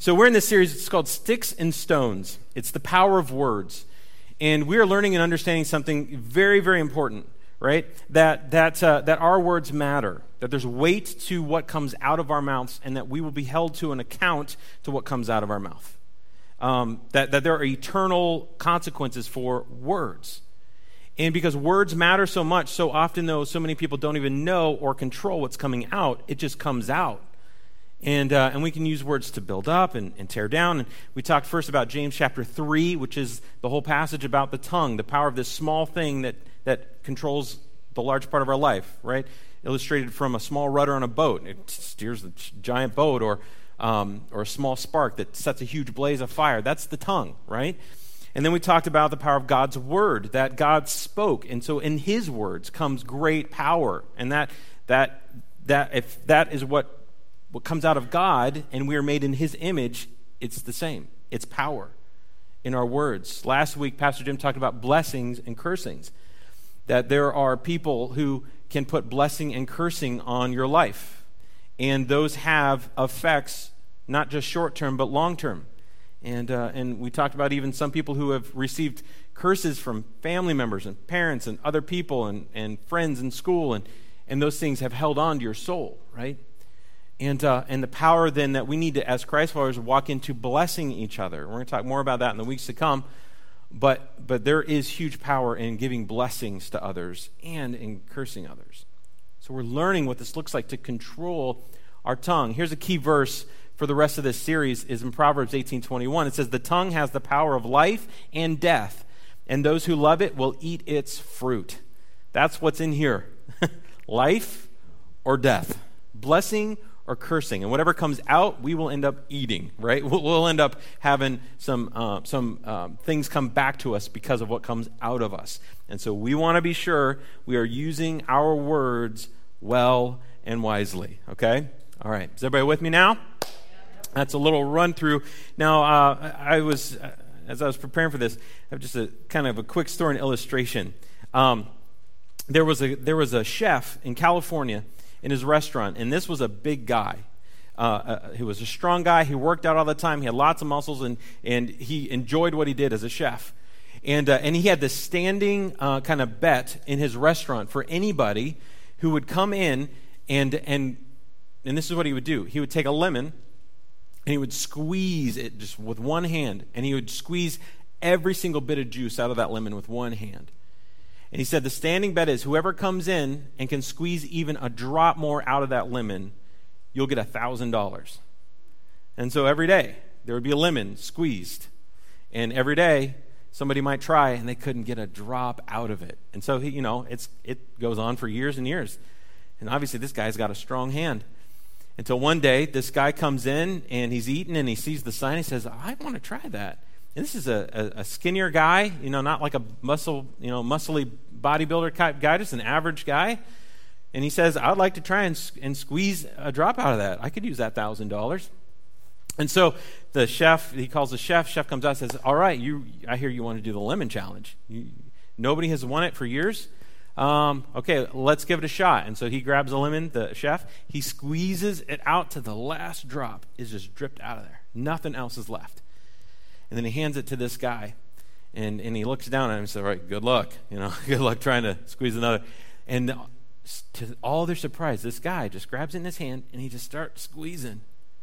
So we're in this series, it's called Sticks and Stones. It's the power of words. And we are learning and understanding something very, very important, right? That our words matter, that there's weight to what comes out of our mouths, and that we will be held to an account to what comes out of our mouth. That there are eternal consequences for words. And because words matter so much, so often though so many people don't even know or control what's coming out, it just comes out. And we can use words to build up and tear down. And we talked first about James chapter 3, which is the whole passage about the tongue, the power of this small thing that controls the large part of our life, right? Illustrated from a small rudder on a boat. It steers the giant boat, or a small spark that sets a huge blaze of fire. That's the tongue, right? And then we talked about the power of God's word, that God spoke. And so in his words comes great power. And that if that is what comes out of God, and we are made in his image, it's the same. It's power in our words. Last week, Pastor Jim talked about blessings and cursings, that there are people who can put blessing and cursing on your life, and those have effects, not just short-term, but long-term. And we talked about even some people who have received curses from family members and parents and other people and friends in school, and those things have held on to your soul, right? And the power then that we need to, as Christ followers, walk into blessing each other. We're going to talk more about that in the weeks to come. But there is huge power in giving blessings to others and in cursing others. So we're learning what this looks like to control our tongue. Here's a key verse for the rest of this series is in Proverbs 18:21. It says, "The tongue has the power of life and death, and those who love it will eat its fruit." That's what's in here. Life or death. Blessing or cursing, and whatever comes out, we will end up eating, right? We'll end up having some things come back to us because of what comes out of us. And so we want to be sure we are using our words well and wisely, okay? All right, is everybody with me now? That's a little run through. Now, as I was preparing for this, I have just a kind of a quick story and illustration. There was a chef in California in his restaurant, and this was a big guy. He was a strong guy. He worked out all the time. He had lots of muscles, and he enjoyed what he did as a chef. And he had this standing kind of bet in his restaurant for anybody who would come in, and this is what he would do. He would take a lemon, and he would squeeze it just with one hand, and he would squeeze every single bit of juice out of that lemon with one hand. And he said the standing bet is whoever comes in and can squeeze even a drop more out of that lemon, you'll get $1,000. And so every day there would be a lemon squeezed. And every day somebody might try and they couldn't get a drop out of it. And so it goes on for years and years. And obviously this guy's got a strong hand. Until one day this guy comes in and he's eating and he sees the sign. He says, "I want to try that." And this is a skinnier guy, not like a muscly bodybuilder type guy, just an average guy. And he says, "I'd like to try and squeeze a drop out of that. I could use that $1,000. And so the chef, he calls the chef. Chef comes out and says, "All right, I hear you want to do the lemon challenge. Nobody has won it for years. Okay, let's give it a shot." And so he grabs a lemon, the chef. He squeezes it out to the last drop is just dripped out of there. Nothing else is left. And then he hands it to this guy, and he looks down at him and says, "All right, good luck. Good luck trying to squeeze another." And to all their surprise, this guy just grabs it in his hand, and he just starts squeezing.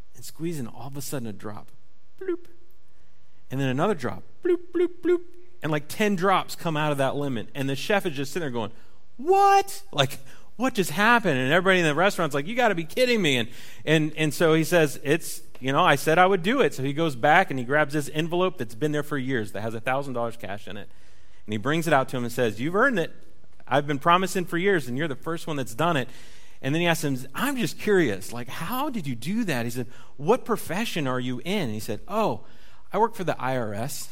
All of a sudden, a drop, bloop, and then another drop, bloop, bloop, bloop, and like 10 drops come out of that lemon. And the chef is just sitting there going, "What? Like, what just happened?" And everybody in the restaurant's like, "You got to be kidding me!" And so he says, "It's." I said I would do it." So he goes back and he grabs this envelope that's been there for years that has $1,000 cash in it. And he brings it out to him and says, "You've earned it. I've been promising for years, and you're the first one that's done it." And then he asked him, "I'm just curious, like, how did you do that?" He said, "What profession are you in?" And he said, "Oh, I work for the IRS.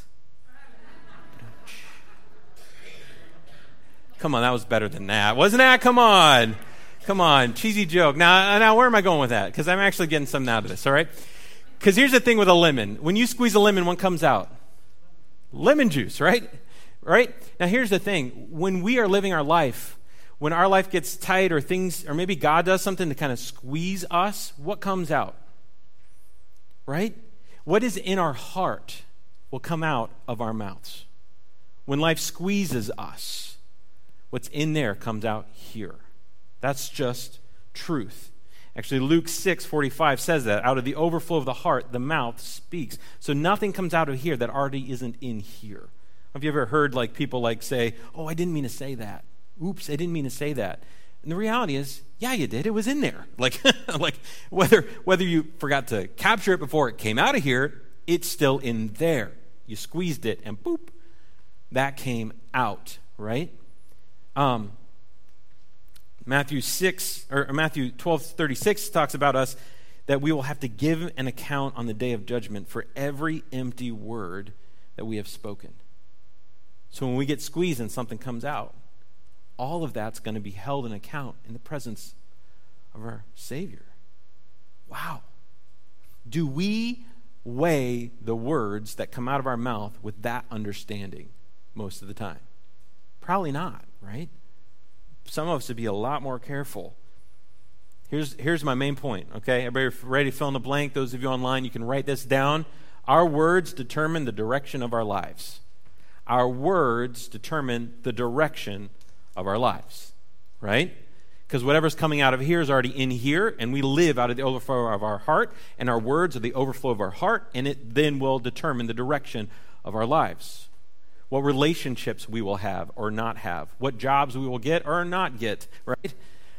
Come on, that was better than that. Wasn't that? Come on, cheesy joke. Now, where am I going with that? Because I'm actually getting something out of this, all right? Because here's the thing with a lemon. When you squeeze a lemon, what comes out? Lemon juice, right? Right? Now, here's the thing. When we are living our life, when our life gets tight or maybe God does something to kind of squeeze us, what comes out? Right? What is in our heart will come out of our mouths. When life squeezes us, what's in there comes out here. That's just truth. Actually, Luke 6:45 says that. Out of the overflow of the heart, the mouth speaks. So nothing comes out of here that already isn't in here. Have you ever heard people say, oh, I didn't mean to say that. Oops, I didn't mean to say that. And the reality is, yeah, you did. It was in there. Like whether you forgot to capture it before it came out of here, it's still in there. You squeezed it and boop, that came out, right? Matthew 12:36 talks about us that we will have to give an account on the day of judgment for every empty word that we have spoken. So when we get squeezed and something comes out, all of that's going to be held in account in the presence of our Savior. Wow. Do we weigh the words that come out of our mouth with that understanding most of the time? Probably not, right? Some of us would be a lot more careful. Here's my main point, okay? Everybody ready to fill in the blank? Those of you online, you can write this down. Our words determine the direction of our lives. Our words determine the direction of our lives, right? Because whatever's coming out of here is already in here, and we live out of the overflow of our heart, and our words are the overflow of our heart, and it then will determine the direction of our lives. What relationships we will have or not have, what jobs we will get or not get, right?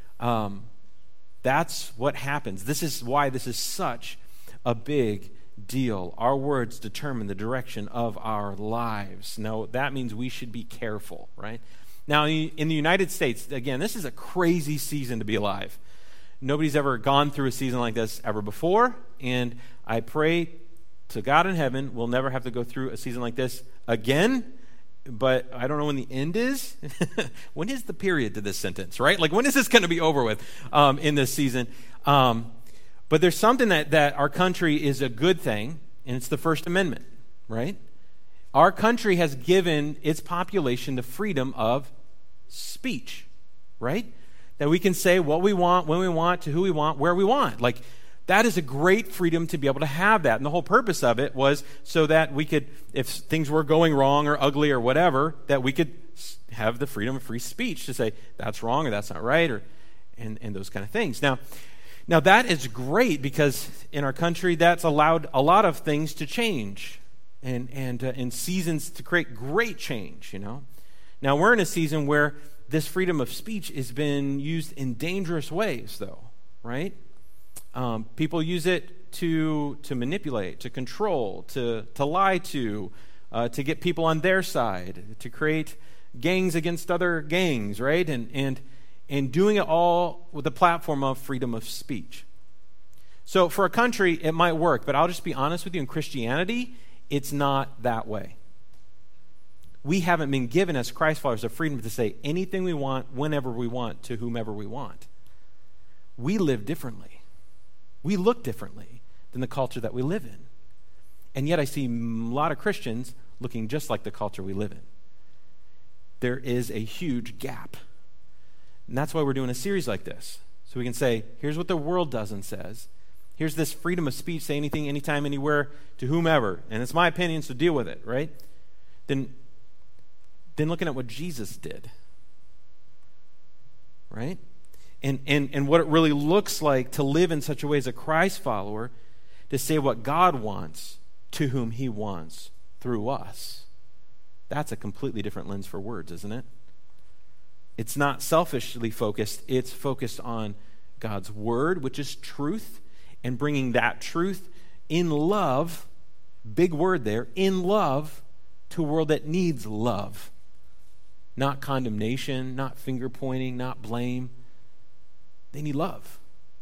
That's what happens. This is why this is such a big deal. Our words determine the direction of our lives. Now, that means we should be careful, right? Now, in the United States, again, this is a crazy season to be alive. Nobody's ever gone through a season like this ever before, and I pray to God in heaven we'll never have to go through a season like this again, but I don't know when the end is. When is the period to this sentence, right? When is this going to be over with in this season? But there's something that our country is a good thing, and it's the First Amendment, right? Our country has given its population the freedom of speech, right? That we can say what we want, when we want, to who we want, where we want. That is a great freedom to be able to have that. And the whole purpose of it was so that we could, if things were going wrong or ugly or whatever, that we could have the freedom of free speech to say that's wrong or that's not right and those kind of things. Now that is great because in our country that's allowed a lot of things to change. And in seasons to create great change, Now, we're in a season where this freedom of speech has been used in dangerous ways, though, right? People use it to manipulate, to control, to lie to get people on their side, to create gangs against other gangs, right? And doing it all with the platform of freedom of speech. So for a country, it might work, but I'll just be honest with you, in Christianity, it's not that way. We haven't been given as Christ followers the freedom to say anything we want, whenever we want, to whomever we want. We live differently. We look differently than the culture that we live in. And yet I see a lot of Christians looking just like the culture we live in. There is a huge gap. And that's why we're doing a series like this. So we can say, here's what the world does and says. Here's this freedom of speech, say anything, anytime, anywhere, to whomever. And it's my opinion, so deal with it, right? Then looking at what Jesus did, right? And what it really looks like to live in such a way as a Christ follower, to say what God wants to whom he wants through us. That's a completely different lens for words, isn't it? It's not selfishly focused. It's focused on God's word, which is truth, and bringing that truth in love, big word there, in love, to a world that needs love. Not condemnation, not finger pointing, not blame. They need love.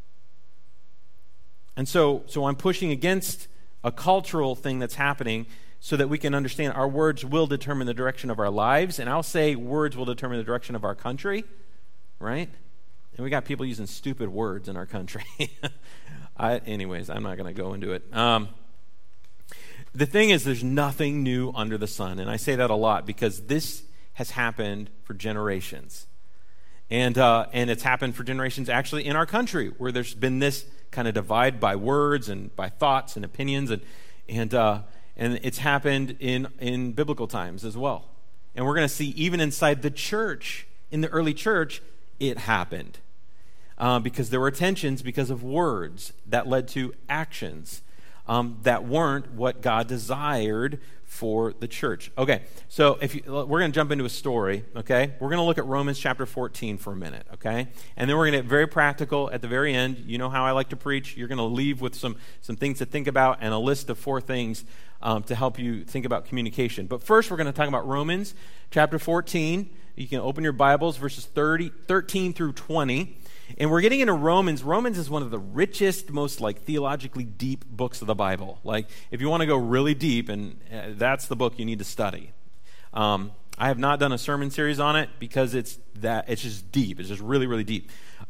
And so I'm pushing against a cultural thing that's happening so that we can understand our words will determine the direction of our lives. And I'll say words will determine the direction of our country, right? And we got people using stupid words in our country. Anyways, I'm not going to go into it. The thing is, there's nothing new under the sun. And I say that a lot because this has happened for generations. And it's happened for generations actually in our country, where there's been this kind of divide by words and by thoughts and opinions. And it's happened in biblical times as well. And we're going to see even inside the church, in the early church, it happened. Because there were tensions because of words that led to actions that weren't what God desired for the church. Okay, so we're going to jump into a story, okay? We're going to look at Romans chapter 14 for a minute, okay? And then we're going to get very practical at the very end. You know how I like to preach. You're going to leave with some things to think about and a list of 4 things to help you think about communication. But first, we're going to talk about Romans chapter 14. You can open your Bibles, verses 13 through 20. And we're getting into Romans. Romans is one of the richest, most theologically deep books of the Bible. Like, if you want to go really deep, and that's the book you need to study. I have not done a sermon series on it because it's just deep. It's just really, really deep.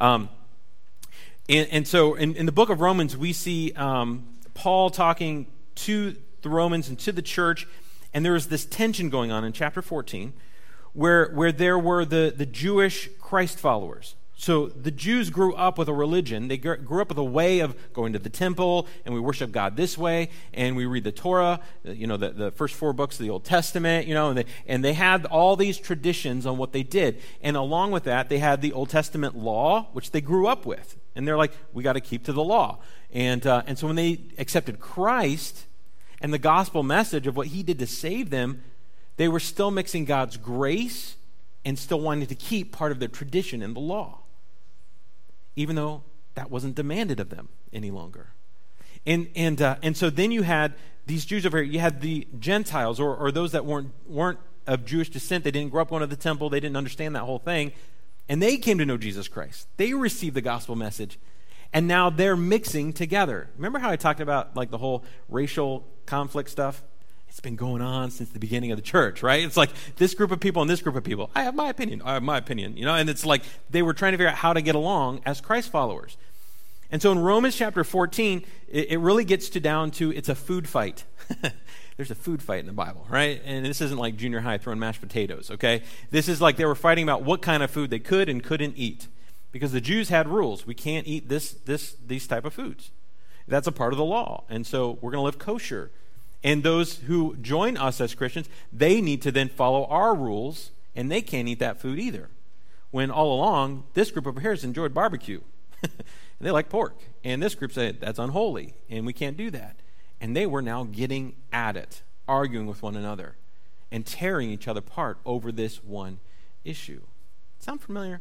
And so in the book of Romans, we see Paul talking to the Romans and to the church, and there was this tension going on in chapter 14 where there were the Jewish Christ followers. So the Jews grew up with a religion. They grew up with a way of going to the temple, and we worship God this way, and we read the Torah, the first 4 books of the Old Testament, and they had all these traditions on what they did. And along with that, they had the Old Testament law, which they grew up with. And they're like, we got to keep to the law. And so when they accepted Christ and the gospel message of what he did to save them, they were still mixing God's grace and still wanting to keep part of their tradition in the law, even though that wasn't demanded of them any longer. And so then you had these Jews over here. You had the Gentiles, or those that weren't of Jewish descent. They didn't grow up going to the temple. They didn't understand that whole thing. And they came to know Jesus Christ. They received the gospel message. And now they're mixing together. Remember how I talked about the whole racial conflict stuff? It's been going on since the beginning of the church, right? It's like this group of people and this group of people. I have my opinion, and it's like they were trying to figure out how to get along as Christ followers. And so in Romans chapter 14, it really gets down to it's a food fight. There's a food fight in the Bible, right? And this isn't like junior high throwing mashed potatoes, okay? This is like they were fighting about what kind of food they could and couldn't eat. Because the Jews had rules. We can't eat these type of foods. That's a part of the law. And so we're going to live kosher. And those who join us as Christians, they need to then follow our rules, and they can't eat that food either. When all along, this group over here has enjoyed barbecue, and they like pork. And this group said, that's unholy, and we can't do that. And they were now getting at it, arguing with one another, and tearing each other apart over this one issue. Sound familiar?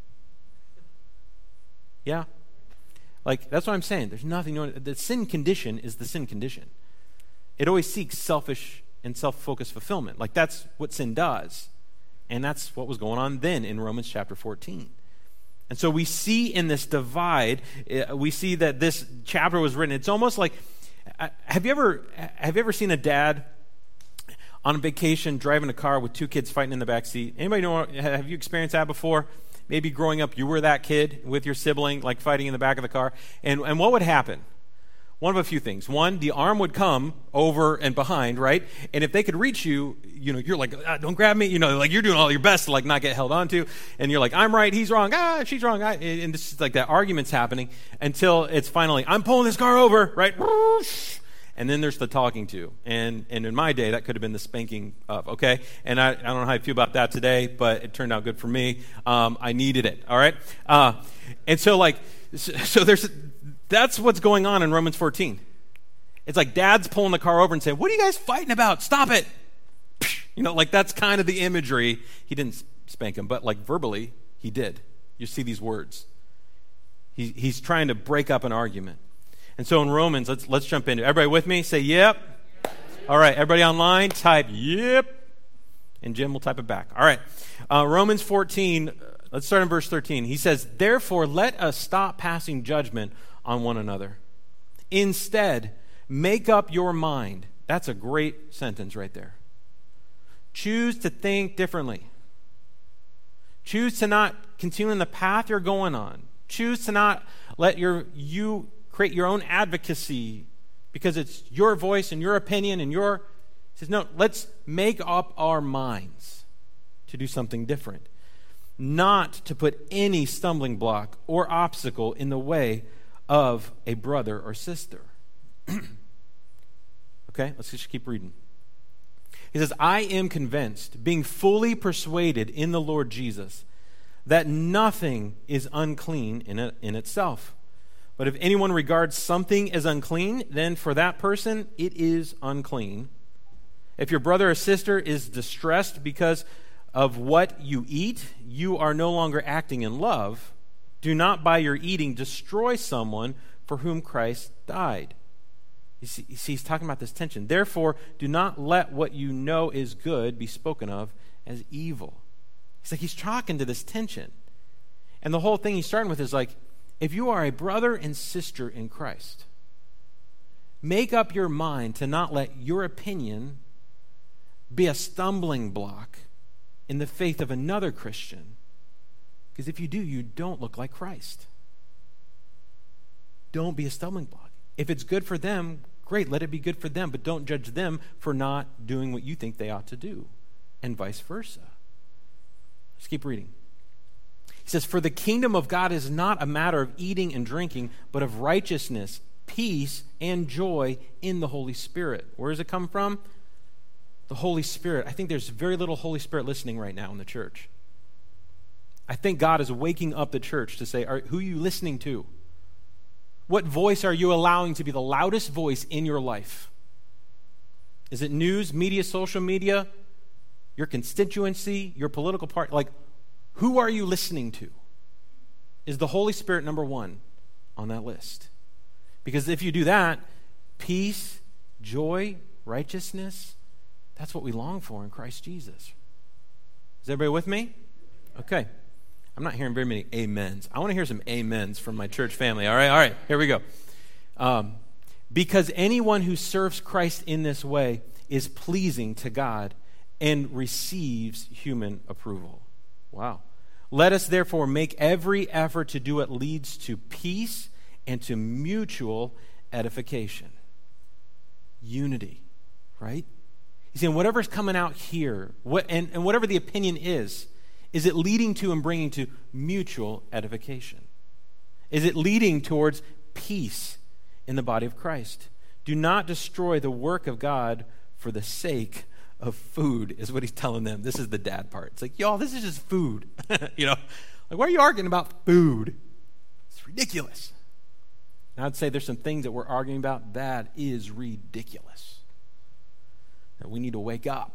Yeah? That's what I'm saying. There's nothing, the sin condition is the sin condition. It always seeks selfish and self-focused fulfillment. That's what sin does. And that's what was going on then in Romans chapter 14. And so we see in this divide, we see that this chapter was written. It's almost like, have you ever seen a dad on a vacation driving a car with 2 kids fighting in the back seat? Anybody know, have you experienced that before? Maybe growing up you were that kid with your sibling fighting in the back of the car. And what would happen? One of a few things. One, the arm would come over and behind, right? And if they could reach you, you're like, don't grab me. You're doing all your best to not get held onto. And you're like, I'm right, he's wrong. She's wrong. And this is that argument's happening until it's finally, I'm pulling this car over, right? And then there's the talking to. And in my day, that could have been the spanking of, okay? And I don't know how I feel about that today, but it turned out good for me. I needed it, all right? And so that's what's going on in Romans 14. It's like dad's pulling the car over and saying, what are you guys fighting about? Stop it. That's kind of the imagery. He didn't spank him, but verbally, he did. You see these words. He's trying to break up an argument. And so in Romans, let's jump into it. Everybody with me? Say yep. All right, everybody online, type yep. And Jim will type it back. All right. Romans 14, let's start in verse 13. He says, therefore, let us stop passing judgment on one another. Instead, make up your mind. That's a great sentence right there. Choose to think differently. Choose to not continue in the path you're going on. Choose to not let you create your own advocacy because it's your voice and your opinion and he says, no, let's make up our minds to do something different. Not to put any stumbling block or obstacle in the way of a brother or sister. A Okay, let's just keep reading. He says, I am convinced, being fully persuaded in the Lord Jesus, that nothing is unclean in itself. But if anyone regards something as unclean, then for that person it is unclean. If your brother or sister is distressed because of what you eat, you are no longer acting in love. Do not by your eating destroy someone for whom Christ died. You see, he's talking about this tension. Therefore, do not let what you know is good be spoken of as evil. He's talking to this tension. And the whole thing he's starting with is like, if you are a brother and sister in Christ, make up your mind to not let your opinion be a stumbling block in the faith of another Christian. Because if you do, you don't look like Christ. Don't be a stumbling block. If it's good for them, great, let it be good for them, but don't judge them for not doing what you think they ought to do, and vice versa. Let's keep reading. He says, for the kingdom of God is not a matter of eating and drinking, but of righteousness, peace, and joy in the Holy Spirit. Where does it come from? The Holy Spirit. I think there's very little Holy Spirit listening right now in the church. I think God is waking up the church to say, who are you listening to? What voice are you allowing to be the loudest voice in your life? Is it news, media, social media, your constituency, your political party? Like, who are you listening to? Is the Holy Spirit number one on that list? Because if you do that, peace, joy, righteousness, that's what we long for in Christ Jesus. Is everybody with me? Okay. I'm not hearing very many amens. I want to hear some amens from my church family. All right, here we go. Because anyone who serves Christ in this way is pleasing to God and receives human approval. Wow. Let us therefore make every effort to do what leads to peace and to mutual edification. Unity, right? He's saying whatever's coming out here, and whatever the opinion is it leading to and bringing to mutual edification? Is it leading towards peace in the body of Christ? Do not destroy the work of God for the sake of food, is what he's telling them. This is the dad part. It's like, y'all, this is just food. Like, why are you arguing about food? It's ridiculous. And I'd say there's some things that we're arguing about that is ridiculous. That we need to wake up.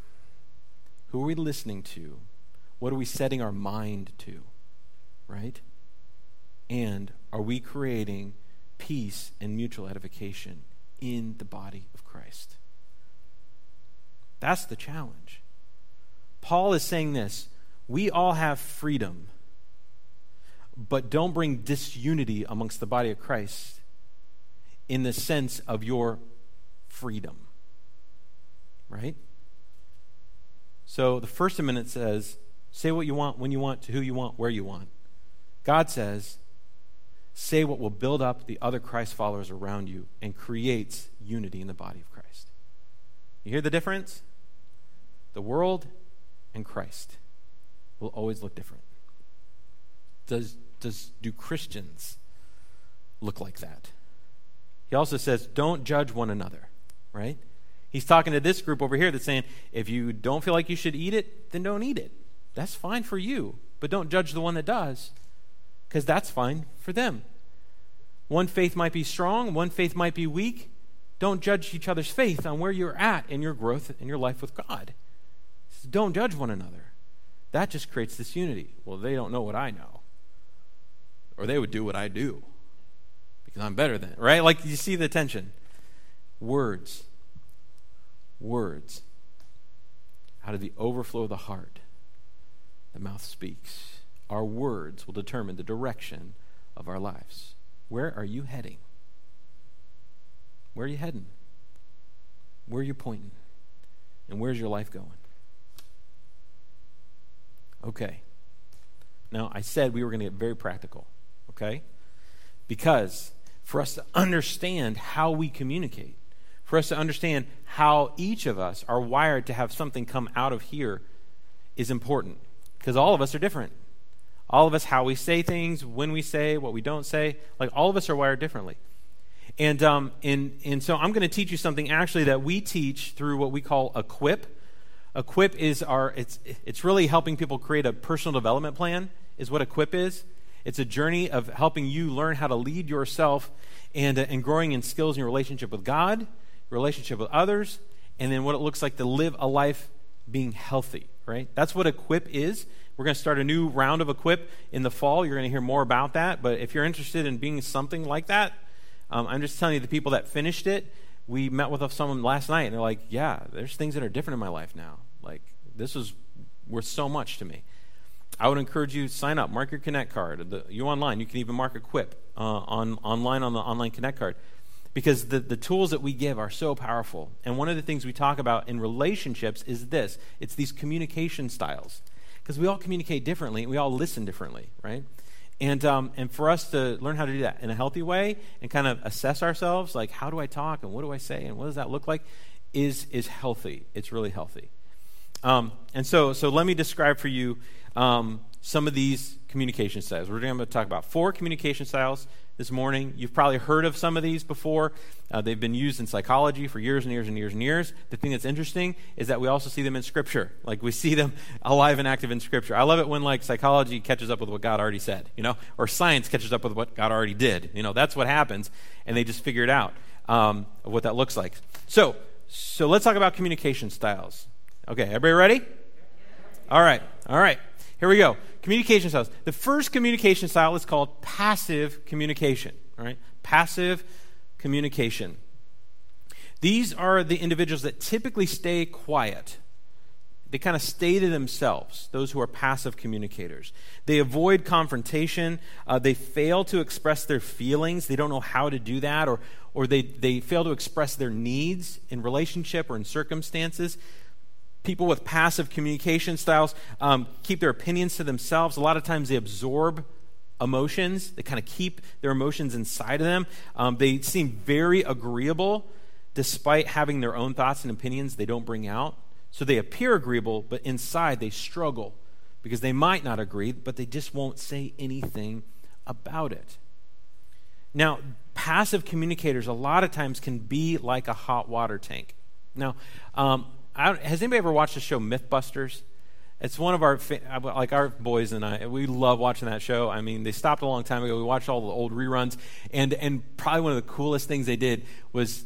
Who are we listening to? What are we setting our mind to? Right? And are we creating peace and mutual edification in the body of Christ? That's the challenge. Paul is saying this: we all have freedom, but don't bring disunity amongst the body of Christ in the sense of your freedom. Right? So the First Amendment says, say what you want, when you want, to who you want, where you want. God says, say what will build up the other Christ followers around you and creates unity in the body of Christ. You hear the difference? The world and Christ will always look different. Do Christians look like that? He also says, don't judge one another, right? He's talking to this group over here that's saying, if you don't feel like you should eat it, then don't eat it. That's fine for you, but don't judge the one that does, because that's fine for them. One faith might be strong, one faith might be weak. Don't judge each other's faith on where you're at in your growth in your life with God. So don't judge one another. That just creates this unity. Well, they don't know what I know, or they would do what I do because I'm better than, right? Like, you see the tension. Words. Out of the overflow of the heart, the mouth speaks. Our words will determine the direction of our lives. Where are you heading? Where are you heading? Where are you pointing? And where's your life going? Okay. Now, I said we were going to get very practical, okay? Because for us to understand how we communicate, for us to understand how each of us are wired to have something come out of here is important. Because all of us are different. All of us, how we say things, when we say, what we don't say, like all of us are wired differently. And so I'm going to teach you something actually that we teach through what we call Equip. Equip is it's really helping people create a personal development plan is what Equip is. It's a journey of helping you learn how to lead yourself and growing in skills in your relationship with God, your relationship with others, and then what it looks like to live a life being healthy, right? That's what Equip is. We're going to start a new round of Equip in the fall. You're going to hear more about that. But if you're interested in being something like that, I'm just telling you, the people that finished it, we met with someone last night, and they're like, yeah, there's things that are different in my life now. Like, this is worth so much to me. I would encourage you to sign up, mark your Connect card. You online, you can even mark Equip online on the online Connect card, because the tools that we give are so powerful. And one of the things we talk about in relationships is this. It's these communication styles, because we all communicate differently, and we all listen differently, right? And for us to learn how to do that in a healthy way and kind of assess ourselves, like, how do I talk and what do I say and what does that look like, is healthy. It's really healthy. And so let me describe for you some of these communication styles. We're going to talk about 4 communication styles this morning. You've probably heard of some of these before. They've been used in psychology for years and years and years and years. The thing that's interesting is that we also see them in Scripture. Like, we see them alive and active in Scripture. I love it when, like, psychology catches up with what God already said, or science catches up with what God already did. That's what happens, and they just figure it out, of what that looks like. So let's talk about communication styles. Okay, everybody ready? All right. Here we go. Communication styles. The first communication style is called passive communication. All right, passive communication. These are the individuals that typically stay quiet. They kind of stay to themselves, those who are passive communicators. They avoid confrontation. They fail to express their feelings. They don't know how to do that, or they fail to express their needs in relationship or in circumstances. People with passive communication styles keep their opinions to themselves. A lot of times they absorb emotions. They kind of keep their emotions inside of them. They seem very agreeable despite having their own thoughts and opinions they don't bring out. So they appear agreeable, but inside they struggle because they might not agree, but they just won't say anything about it. Now, passive communicators a lot of times can be like a hot water tank. Now, has anybody ever watched the show Mythbusters? It's one of our, like our boys and I, we love watching that show. I mean, they stopped a long time ago. We watched all the old reruns, and probably one of the coolest things they did was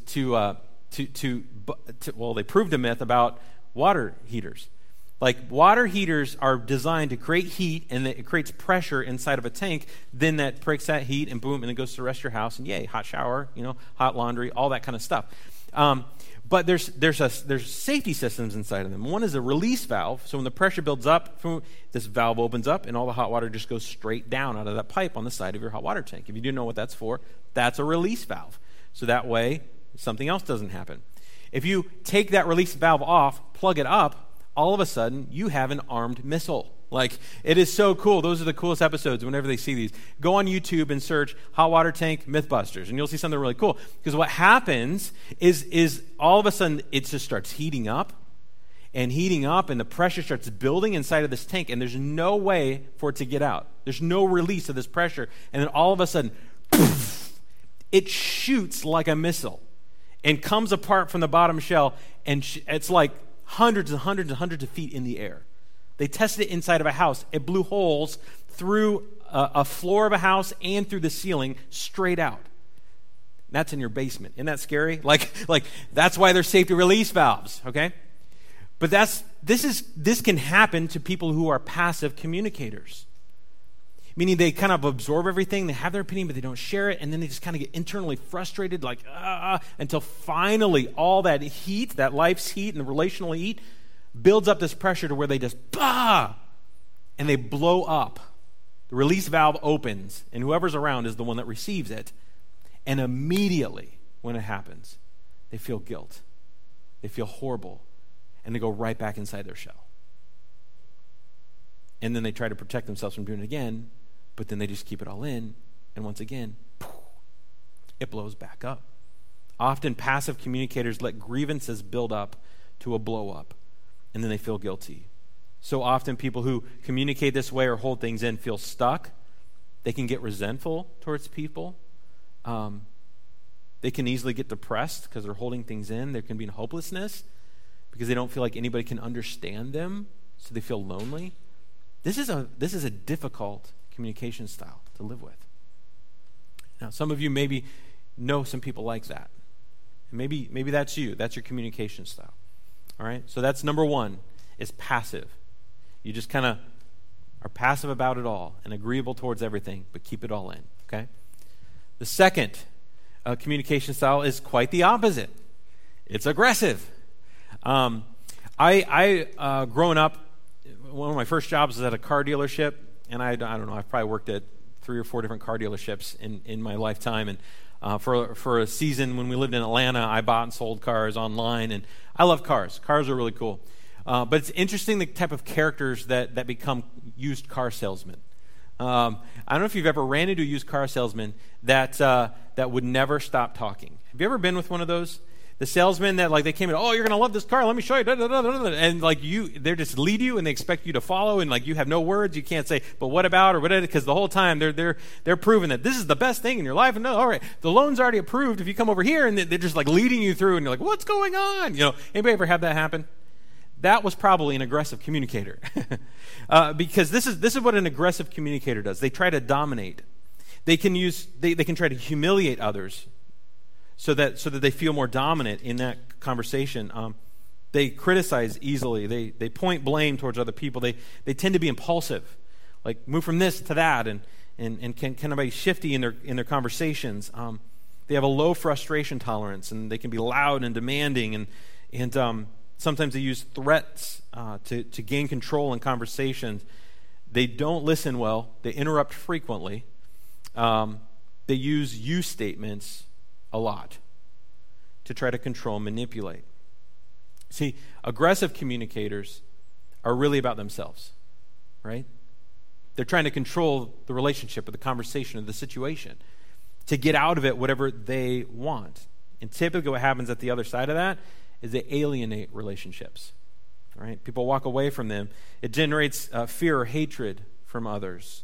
they proved a myth about water heaters. Like, water heaters are designed to create heat, and it creates pressure inside of a tank. Then that breaks that heat, and boom, and it goes to the rest of your house, and yay, hot shower, hot laundry, all that kind of stuff. But there's safety systems inside of them. One is a release valve. So when the pressure builds up, this valve opens up, and all the hot water just goes straight down out of that pipe on the side of your hot water tank. If you do know what that's for, that's a release valve. So that way, something else doesn't happen. If you take that release valve off, plug it up, all of a sudden, you have an armed missile. Like, it is so cool. Those are the coolest episodes whenever they see these. Go on YouTube and search Hot Water Tank Mythbusters, and you'll see something really cool. Because what happens is all of a sudden it just starts heating up, and the pressure starts building inside of this tank, and there's no way for it to get out. There's no release of this pressure. And then all of a sudden, poof, it shoots like a missile and comes apart from the bottom shell, and it's like hundreds and hundreds and hundreds of feet in the air. They tested it inside of a house. It blew holes through a floor of a house and through the ceiling straight out. That's in your basement. Isn't that scary? Like that's why there's safety release valves, okay? But this can happen to people who are passive communicators. Meaning they kind of absorb everything, they have their opinion, but they don't share it, and then they just kind of get internally frustrated, until finally all that heat, that life's heat and the relational heat, builds up this pressure to where they just, and they blow up. The release valve opens, and whoever's around is the one that receives it. And immediately, when it happens, they feel guilt. They feel horrible, and they go right back inside their shell. And then they try to protect themselves from doing it again, but then they just keep it all in, and once again, it blows back up. Often, passive communicators let grievances build up to a blow up, and then they feel guilty. So often people who communicate this way or hold things in feel stuck. They can get resentful towards people. They can easily get depressed because they're holding things in. There can be hopelessness because they don't feel like anybody can understand them, so they feel lonely. This is a difficult communication style to live with. Now, some of you maybe know some people like that. Maybe that's you. That's your communication style. All right? So that's number one, is passive. You just kind of are passive about it all and agreeable towards everything, but keep it all in, okay? The second communication style is quite the opposite. It's aggressive. Growing up, one of my first jobs was at a car dealership, and I don't know, I've probably worked at 3 or 4 different car dealerships in my lifetime, and for a season when we lived in Atlanta, I bought and sold cars online, and I love cars. Cars are really cool. But it's interesting the type of characters that become used car salesmen. I don't know if you've ever ran into a used car salesman that would never stop talking. Have you ever been with one of those? The salesman that, like, they came in, oh, you're going to love this car, let me show you, and like they just lead you and they expect you to follow, and like you have no words, you can't say, but what about, or whatever, because the whole time they're proving that this is the best thing in your life, and no, all right, the loan's already approved if you come over here, and they're just like leading you through, and you're like, what's going on? You know, anybody ever have that happen? That was probably an aggressive communicator. Because this is what an aggressive communicator does. They try to dominate. They can try to humiliate others so that they feel more dominant in that conversation. They criticize easily. They point blame towards other people. They tend to be impulsive, like move from this to that, and can be shifty in their conversations. They have a low frustration tolerance, and they can be loud and demanding, and sometimes they use threats to gain control in conversations. They don't listen well. They interrupt frequently. They use you statements a lot to try to control and manipulate. See, aggressive communicators are really about themselves, right? They're trying to control the relationship or the conversation or the situation to get out of it whatever they want. And typically what happens at the other side of that is they alienate relationships, right? People walk away from them. It generates fear or hatred from others.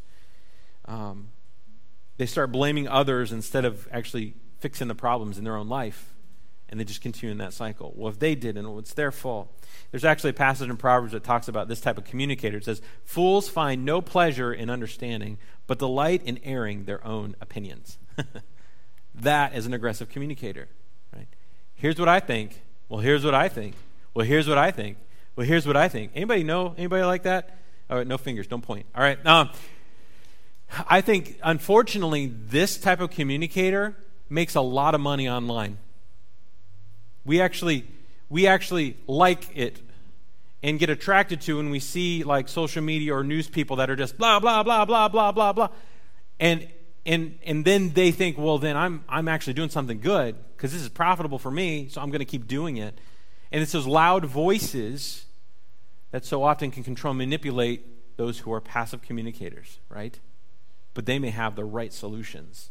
They start blaming others instead of actually fixing the problems in their own life, and they just continue in that cycle. Well, if they did, and it's their fault. There's actually a passage in Proverbs that talks about this type of communicator. It says, fools find no pleasure in understanding, but delight in airing their own opinions. That is an aggressive communicator, right? Here's what I think. Well, here's what I think. Well, here's what I think. Well, here's what I think. Anybody know anybody like that? All right, no fingers, don't point. All right. I think, unfortunately, this type of communicator makes a lot of money online. We actually like it and get attracted to when we see like social media or news people that are just blah blah blah blah blah blah blah, and then they think, well, then I'm actually doing something good because this is profitable for me, so I'm going to keep doing it. And it's those loud voices that so often can control and manipulate those who are passive communicators, right? But they may have the right solutions.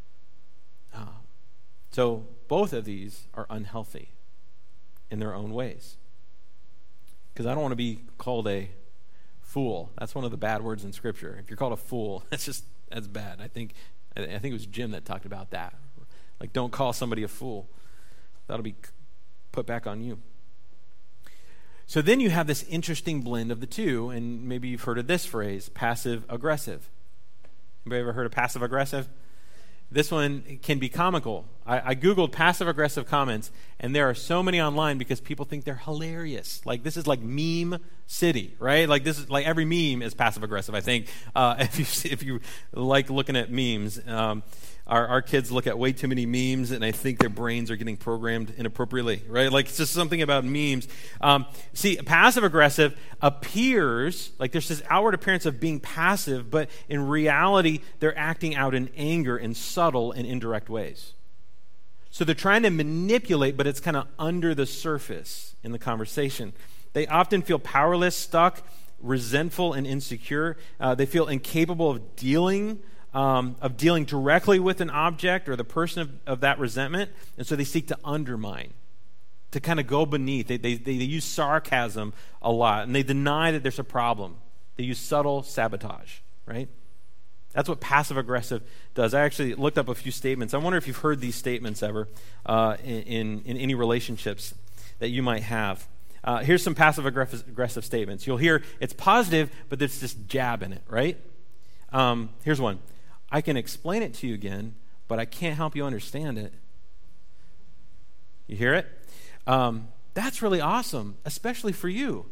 So both of these are unhealthy in their own ways. Because I don't want to be called a fool. That's one of the bad words in Scripture. If you're called a fool, that's bad. I think it was Jim that talked about that. Like, don't call somebody a fool. That'll be put back on you. So then you have this interesting blend of the two, and maybe you've heard of this phrase, passive-aggressive. Anybody ever heard of passive-aggressive? This one can be comical. I Googled passive-aggressive comments, and there are so many online because people think they're hilarious. Like, this is like meme city, right? Like, this is like every meme is passive-aggressive, I think. If you like looking at memes, our kids look at way too many memes, and I think their brains are getting programmed inappropriately, right? Like, it's just something about memes. See, passive-aggressive appears, like there's this outward appearance of being passive, but in reality, they're acting out in anger in subtle and indirect ways. So they're trying to manipulate, but it's kind of under the surface in the conversation. They often feel powerless, stuck, resentful, and insecure. They feel incapable of dealing directly with an object or the person of that resentment, and so they seek to undermine, to kind of go beneath. They use sarcasm a lot, and they deny that there's a problem. They use subtle sabotage, right? That's what passive-aggressive does. I actually looked up a few statements. I wonder if you've heard these statements ever in any relationships that you might have. Here's some passive-aggressive statements. You'll hear it's positive, but there's this jab in it, right? Here's one. I can explain it to you again, but I can't help you understand it. You hear it? That's really awesome, especially for you.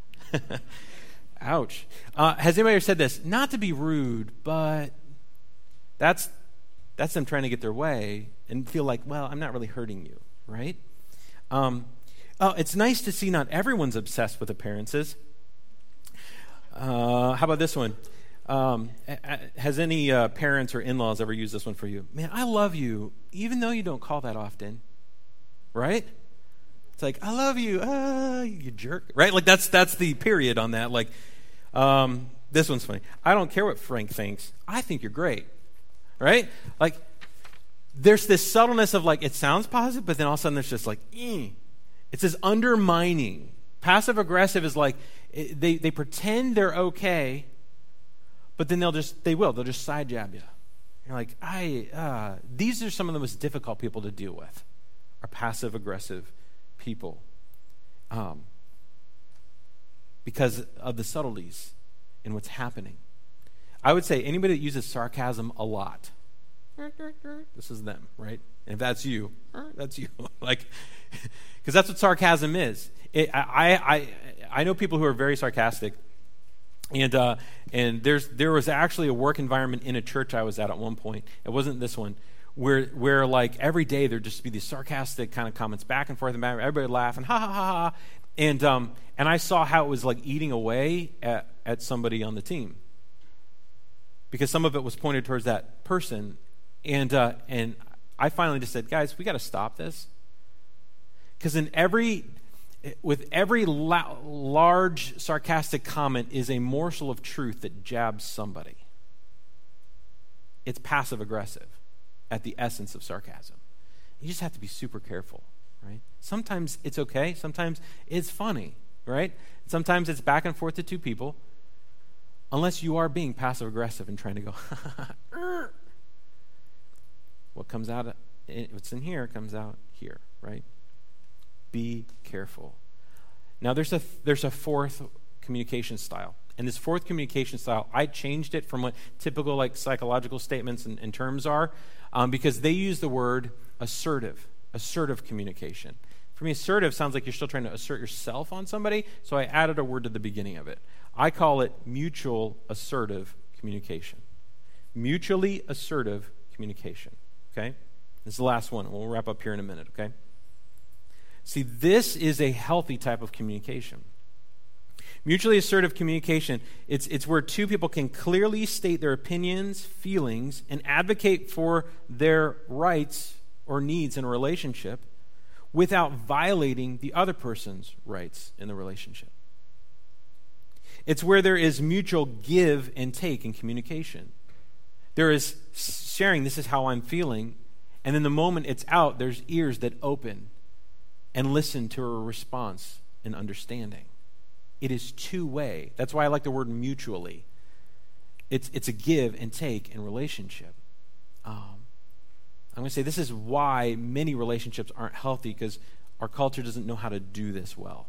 Ouch. Has anybody ever said this? Not to be rude, but that's them trying to get their way and feel like, well, I'm not really hurting you, right? It's nice to see not everyone's obsessed with appearances. How about this one? Has any parents or in-laws ever used this one for you? Man, I love you, even though you don't call that often, right? It's like, I love you, you jerk, right? Like that's the period on that. Like, this one's funny. I don't care what Frank thinks. I think you're great, right? Like, there's this subtleness of like, it sounds positive, but then all of a sudden there's just like, It's this undermining. Passive-aggressive is like, they pretend they're okay, but then they'll just side jab you. You're like, these are some of the most difficult people to deal with, are passive-aggressive people, because of the subtleties in what's happening. I would say anybody that uses sarcasm a lot, this is them, right? And if that's you, that's you. Like, because that's what sarcasm is. I know people who are very sarcastic, and there was actually a work environment in a church I was at one point. It wasn't this one. Where like every day there'd just be these sarcastic kind of comments back and forth and back, everybody would laugh and ha ha ha ha, and I saw how it was like eating away at somebody on the team, because some of it was pointed towards that person, and I finally just said, guys, we got to stop this, because with every large sarcastic comment is a morsel of truth that jabs somebody. It's passive aggressive at the essence of sarcasm. You just have to be super careful, right? Sometimes it's okay. Sometimes it's funny, right? Sometimes it's back and forth to two people, unless you are being passive-aggressive and trying to go, what comes out, what's in here comes out here, right? Be careful. Now, there's a fourth communication style. And this fourth communication style, I changed it from what typical like psychological statements and terms are, because they use the word assertive communication. For me, assertive sounds like you're still trying to assert yourself on somebody, so I added a word to the beginning of it. I call it mutual assertive communication. Mutually assertive communication, okay? This is the last one. We'll wrap up here in a minute, okay? See, this is a healthy type of communication. Mutually assertive communication, it's where two people can clearly state their opinions, feelings, and advocate for their rights or needs in a relationship without violating the other person's rights in the relationship. It's where there is mutual give and take in communication. There is sharing, this is how I'm feeling, and then the moment it's out, there's ears that open and listen to a response and understanding. It is two-way. That's why I like the word mutually. It's a give and take in relationship. I'm going to say this is why many relationships aren't healthy, because our culture doesn't know how to do this well.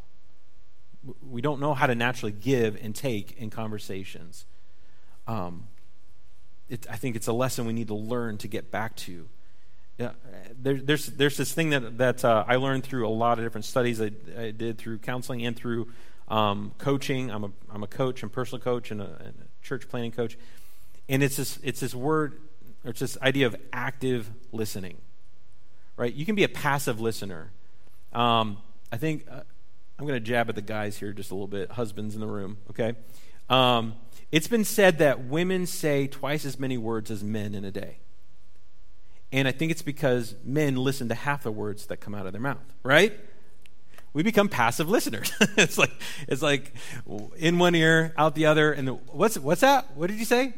We don't know how to naturally give and take in conversations. I think it's a lesson we need to learn to get back to. There's this thing that I learned through a lot of different studies I did through counseling and through coaching. I'm a coach, I'm a personal coach, and a church planning coach. And it's this word, or it's this idea of active listening, right? You can be a passive listener. I think I'm going to jab at the guys here just a little bit, husbands in the room, okay? It's been said that women say twice as many words as men in a day. And I think it's because men listen to half the words that come out of their mouth, right? We become passive listeners. It's like in one ear, out the other, and what's that? What did you say?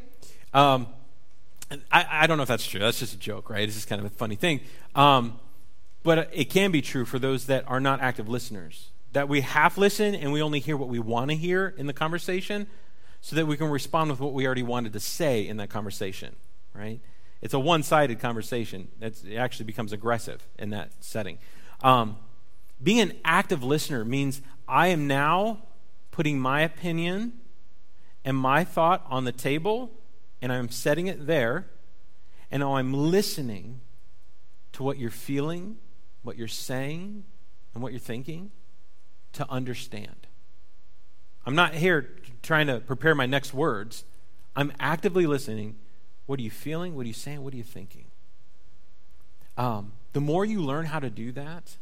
I don't know if that's true. That's just a joke, right? It's just kind of a funny thing. But it can be true for those that are not active listeners, that we half listen and we only hear what we want to hear in the conversation. so that we can respond with what we already wanted to say in that conversation, right? It's a one-sided conversation. It actually becomes aggressive in that setting. Being an active listener means I am now putting my opinion and my thought on the table, and I'm setting it there, and now I'm listening to what you're feeling, what you're saying, and what you're thinking to understand. I'm not here trying to prepare my next words. I'm actively listening. What are you feeling? What are you saying? What are you thinking? The more you learn how to do that,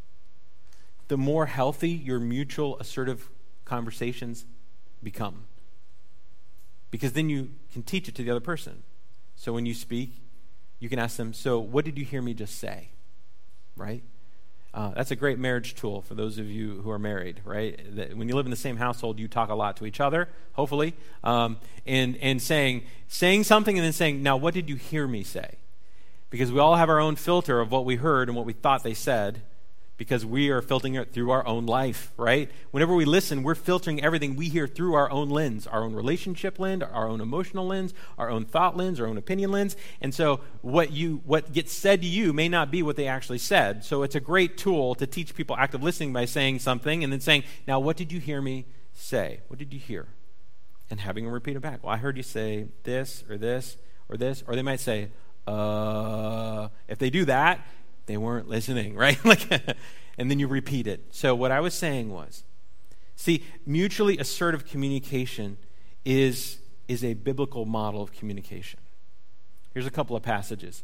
the more healthy your mutual assertive conversations become. Because then you can teach it to the other person. So when you speak, you can ask them, so what did you hear me just say? Right? That's a great marriage tool for those of you who are married, right? That when you live in the same household, you talk a lot to each other, hopefully, and saying something and then saying, now what did you hear me say? Because we all have our own filter of what we heard and what we thought they said, because we are filtering it through our own life, right? Whenever we listen, we're filtering everything we hear through our own lens, our own relationship lens, our own emotional lens, our own thought lens, our own opinion lens. And so what gets said to you may not be what they actually said. So it's a great tool to teach people active listening by saying something and then saying, now what did you hear me say? What did you hear? And having them repeat it back. Well, I heard you say this or this or this. Or they might say, if they do that, they weren't listening, right? And then you repeat it. So what I was saying was, see, mutually assertive communication is a biblical model of communication. Here's a couple of passages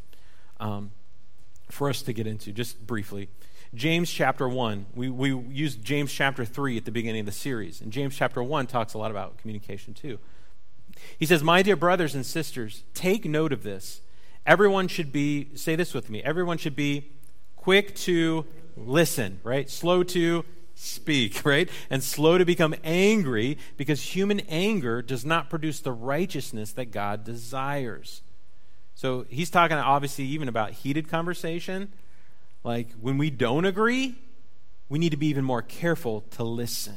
for us to get into, just briefly. James chapter 1. We used James chapter 3 at the beginning of the series. And James chapter 1 talks a lot about communication too. He says, my dear brothers and sisters, take note of this. Everyone should be, say this with me, everyone should be quick to listen, right? Slow to speak, right? And slow to become angry, because human anger does not produce the righteousness that God desires. So he's talking obviously even about heated conversation. Like when we don't agree, we need to be even more careful to listen.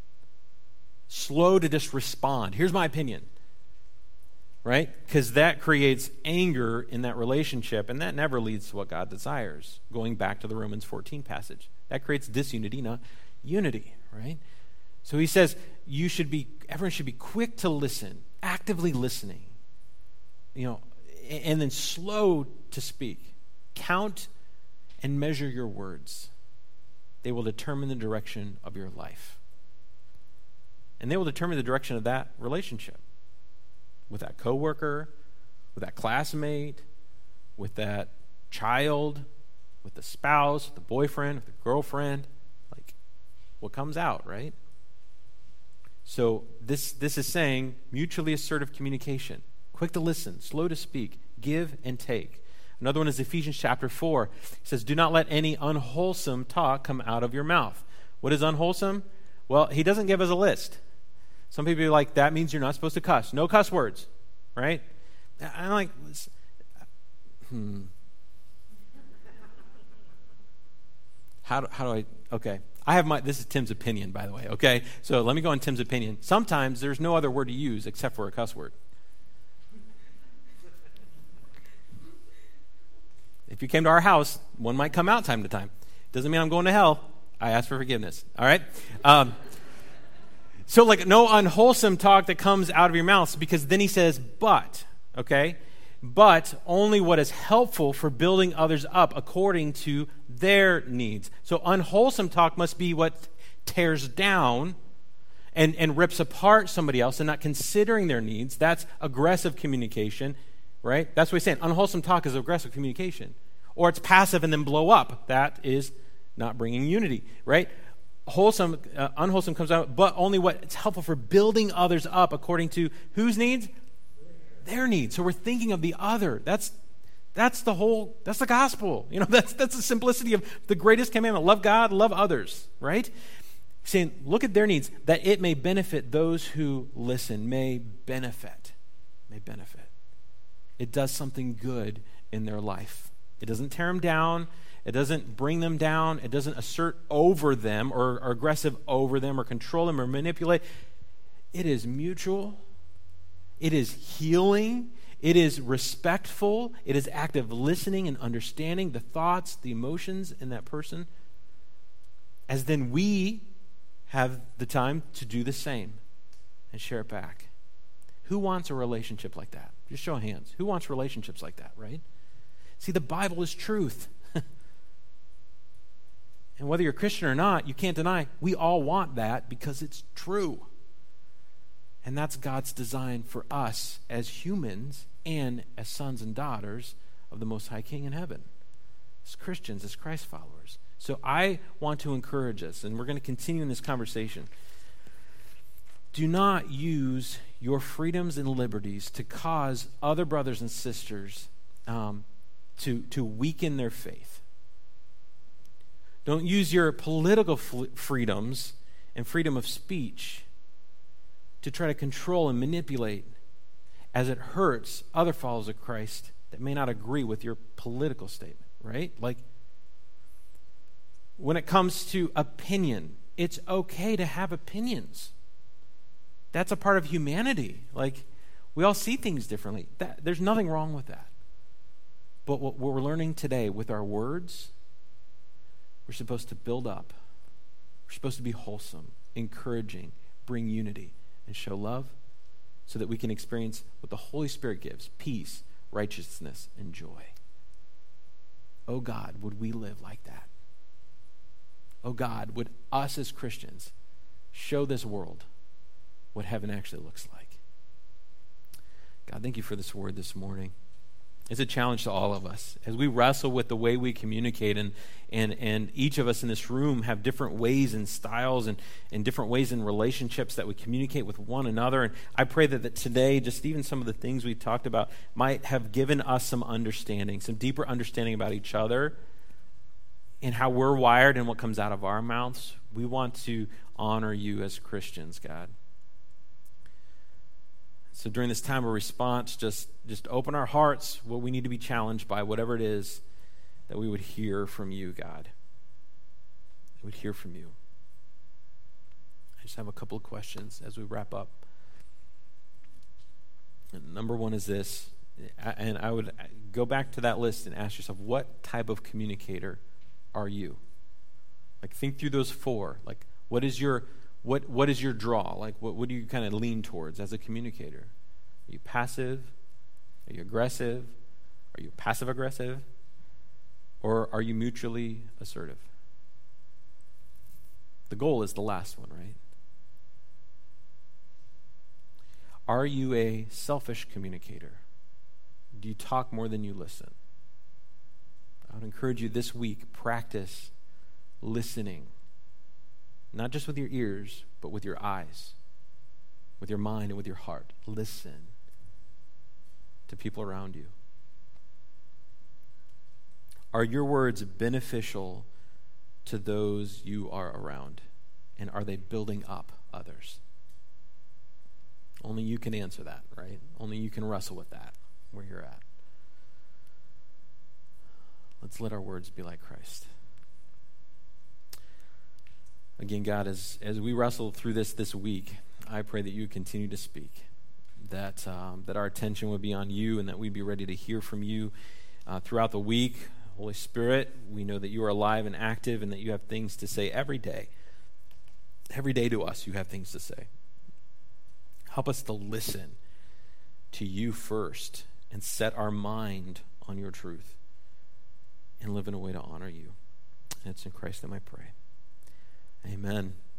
Slow to just respond. Here's my opinion. Right? Because that creates anger in that relationship, and that never leads to what God desires. Going back to the Romans 14 passage. That creates disunity, not unity, right? So he says everyone should be quick to listen, actively listening, and then slow to speak. Count and measure your words. They will determine the direction of your life. And they will determine the direction of that relationship. With that coworker, with that classmate, with that child, with the spouse, with the boyfriend, with the girlfriend, like what comes out, right? So this is saying mutually assertive communication. Quick to listen, slow to speak, give and take. Another one is Ephesians chapter 4. It says, do not let any unwholesome talk come out of your mouth. What is unwholesome? Well, he doesn't give us a list. Some people are like, that means you're not supposed to cuss. No cuss words, right? I'm like, How do I, okay. This is Tim's opinion, by the way, okay? So let me go on Tim's opinion. Sometimes there's no other word to use except for a cuss word. If you came to our house, one might come out time to time. Doesn't mean I'm going to hell. I ask for forgiveness, all right? So like no unwholesome talk that comes out of your mouth, because then he says, but, okay? But only what is helpful for building others up according to their needs. So unwholesome talk must be what tears down and rips apart somebody else and not considering their needs. That's aggressive communication, right? That's what he's saying. Unwholesome talk is aggressive communication. Or it's passive and then blow up. That is not bringing unity, right? Unwholesome comes out, but only what it's helpful for building others up according to whose needs? Their needs. So we're thinking of the other. That's the gospel. That's the simplicity of the greatest commandment. Love God, love others, right? Saying, look at their needs, that it may benefit those who listen, may benefit. It does something good in their life. It doesn't tear them down. It doesn't bring them down. It doesn't assert over them or aggressive over them or control them or manipulate. It is mutual It is healing. It is respectful. It is active listening and understanding the thoughts, the emotions in that person, as then we have the time to do the same and share it back. Who wants a relationship like that? Just show of hands. Who wants relationships like that, right? See, the Bible is truth. And whether you're a Christian or not, you can't deny we all want that because it's true. And that's God's design for us as humans and as sons and daughters of the Most High King in heaven, as Christians, as Christ followers. So I want to encourage us, and we're going to continue in this conversation. Do not use your freedoms and liberties to cause other brothers and sisters to weaken their faith. Don't use your political freedoms and freedom of speech to try to control and manipulate as it hurts other followers of Christ that may not agree with your political statement, right? Like, when it comes to opinion, it's okay to have opinions. That's a part of humanity. Like, we all see things differently. There's nothing wrong with that. But what we're learning today with our words, we're supposed to build up. We're supposed to be wholesome, encouraging, bring unity, and show love so that we can experience what the Holy Spirit gives, peace, righteousness, and joy. Oh God, would we live like that? Oh God, would us as Christians show this world what heaven actually looks like? God, thank you for this word this morning. It's a challenge to all of us as we wrestle with the way we communicate, and each of us in this room have different ways and styles and different ways in relationships that we communicate with one another. And I pray that today, just even some of the things we've talked about might have given us some understanding, some deeper understanding about each other and how we're wired and what comes out of our mouths. We want to honor you as Christians, God. So during this time of response, just open our hearts, what we need to be challenged by, whatever it is, that we would hear from you, God. We would hear from you. I just have a couple of questions as we wrap up. And number one is this, and I would go back to that list and ask yourself, what type of communicator are you? Like, think through those four. Like, what is your draw? Like, what do you kind of lean towards as a communicator? Are you passive? Are you aggressive? Are you passive-aggressive? Or are you mutually assertive? The goal is the last one, right? Are you a selfish communicator? Do you talk more than you listen? I would encourage you this week, practice listening. Not just with your ears, but with your eyes, with your mind, and with your heart. Listen to people around you. Are your words beneficial to those you are around? And are they building up others? Only you can answer that, right? Only you can wrestle with that, where you're at. Let's let our words be like Christ. Again, God, as we wrestle through this week, I pray that you continue to speak, that our attention would be on you, and that we'd be ready to hear from you throughout the week. Holy Spirit, we know that you are alive and active, and that you have things to say every day. Every day to us, you have things to say. Help us to listen to you first and set our mind on your truth and live in a way to honor you. And it's in Christ's name I pray. Amen.